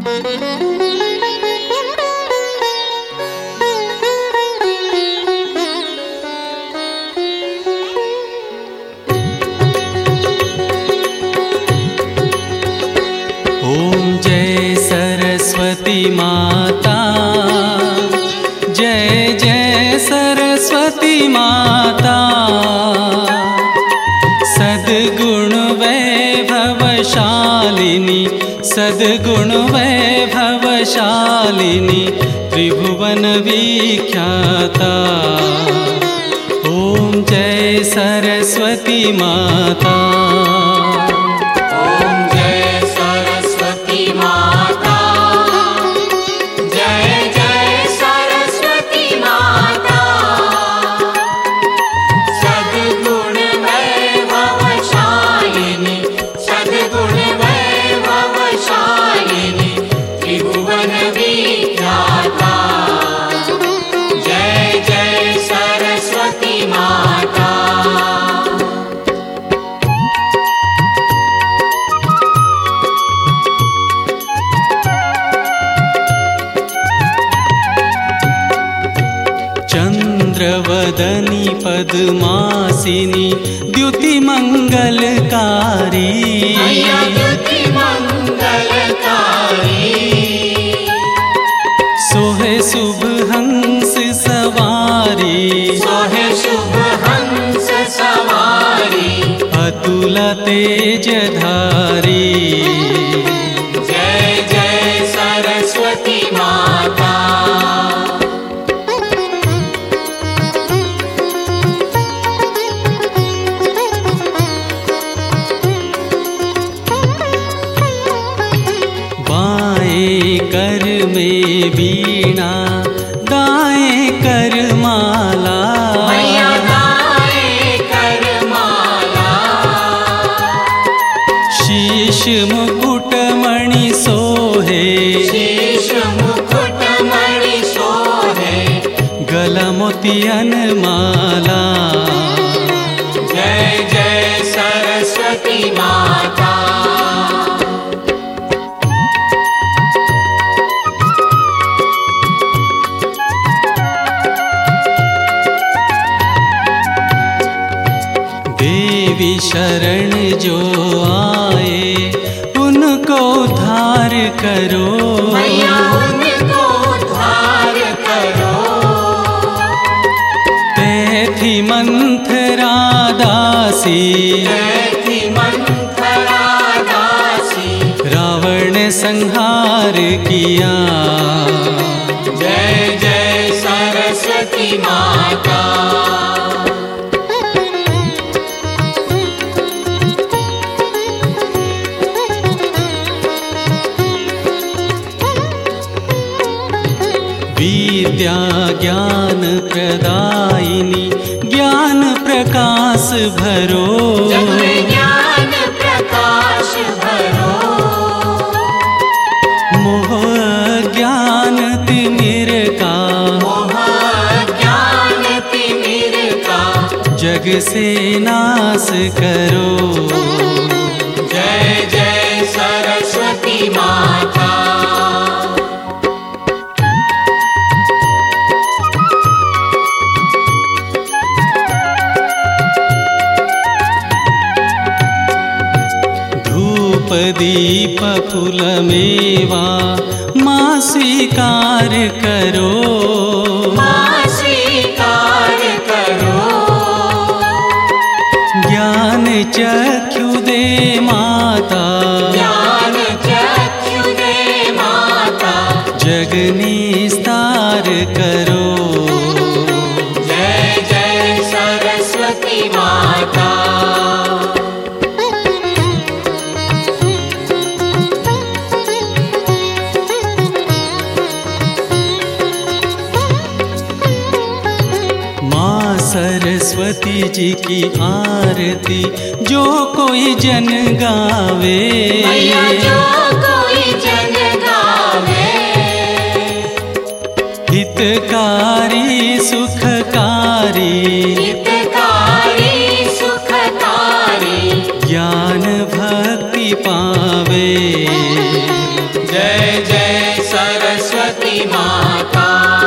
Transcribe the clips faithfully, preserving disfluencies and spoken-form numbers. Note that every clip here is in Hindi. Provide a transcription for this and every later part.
ओम जय सरस्वती माता, जय जय सरस्वती माता। सद्गुण वैभवशालिनी, सद्गुण वैभवशालिनी, त्रिभुवन विख्याता। ओम जय सरस्वती माता। चंद्रवदनी पद्मासिनी, द्युति मंगलकारी, द्युति मंगलकारी। सोहे शुभ हंस सवारी, सोहे शुभ हंस सवारी, अतुल तेज धारी। जय जय सरस्वती माता। कर में वीणा, दाएं कर माला, मैया दाएं कर माला। शीश मुकुट मणि सोहे, शीश मुकुट मणि सोहे, गला मोतियन माला। जय जय सरस्वती माता। देवी शरण जो आए, उनको उद्धार करो, मैया उनको उद्धार करो। तैथी मंथरा दासी, तैथी मंथरा दासी, रावण संहार किया। जय जय सरस्वती माता। विद्या ज्ञान प्रदायिनी, ज्ञान प्रकाश भरो, जग में ज्ञान प्रकाश भरो। मोह ज्ञान तिमिर का, मोह ज्ञान तिमिर का, जग से नाश करो। जय जय सरस्वती माता। दीप फूल मेवा, माँ स्वीकार करो, माँ स्वीकार करो। ज्ञान चक्षु दे माता, ज्ञान चक्षु दे माता, जग निस्तार करो। जय जय सरस्वती माता। सरस्वती जी की आरती जो कोई जन गावे, जो कोई जन गावे। हितकारी सुखकारी, हितकारी सुखकारी, ज्ञान भक्ति पावे। जय जय सरस्वती माता।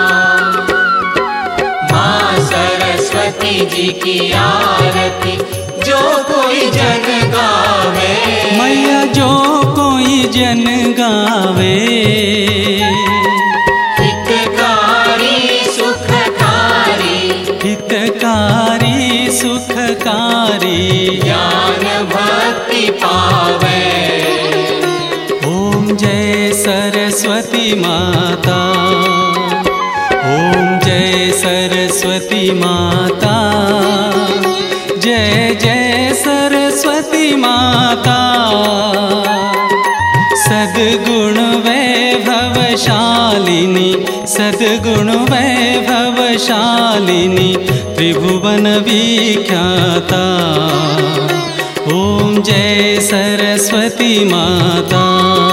माँ सरस्वती जी की आरती जो कोई जन गावे, मैया जो कोई जन गावे। हितकारी सुखकारी, हितकारी सुखकारी, ज्ञान भक्ति पावे। ओम जय सरस्वती माता, ओम जय सरस्वती माता, जय जय सरस्वती माता। सद्गुण वैभवशालिनी, सद्गुण वैभवशालिनी, त्रिभुवन विख्याता। ओम जय सरस्वती माता।